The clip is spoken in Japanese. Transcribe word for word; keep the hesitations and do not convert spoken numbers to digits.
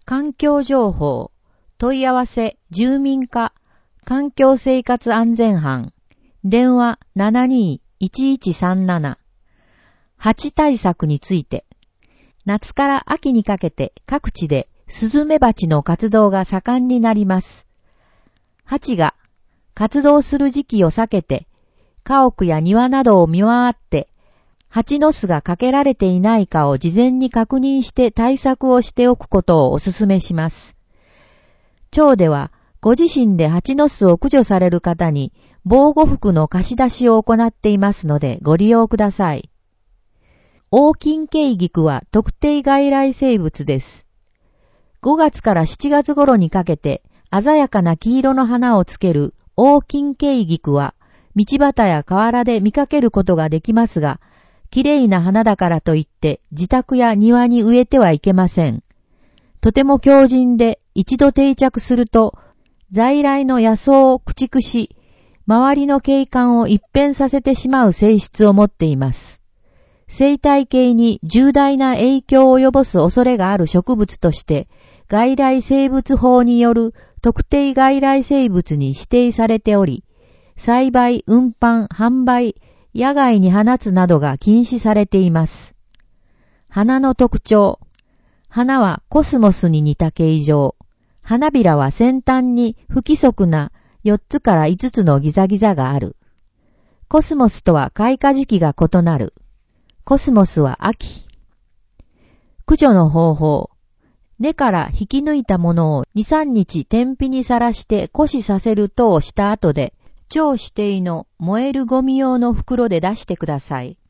環境情報、問い合わせ、住民課、環境生活安全班、電話 ななにーいちいちさんなな。蜂対策について、夏から秋にかけて各地でスズメバチの活動が盛んになります。蜂が活動する時期を避けて、家屋や庭などを見回って、蜂の巣がかけられていないかを事前に確認して対策をしておくことをお勧めします。町では、ご自身で蜂の巣を駆除される方に防護服の貸し出しを行っていますのでご利用ください。オオキンケイギクは特定外来生物です。ごがつからしちがつ頃にかけて鮮やかな黄色の花をつけるオオキンケイギクは道端や河原で見かけることができますが、綺麗な花だからといって自宅や庭に植えてはいけません。とても強靭で一度定着すると在来の野草を駆逐し、周りの景観を一変させてしまう性質を持っています。生態系に重大な影響を及ぼす恐れがある植物として、外来生物法による特定外来生物に指定されており、栽培、運搬、販売、野外に放つなどが禁止されています。花の特徴。花はコスモスに似た形状。花びらは先端に不規則なよっつからいつつのギザギザがある。コスモスとは開花時期が異なる。コスモスは秋。駆除の方法。根から引き抜いたものをに、さんにち天日にさらして枯死させる等をした後で、町指定の燃えるゴミ用の袋で出してください。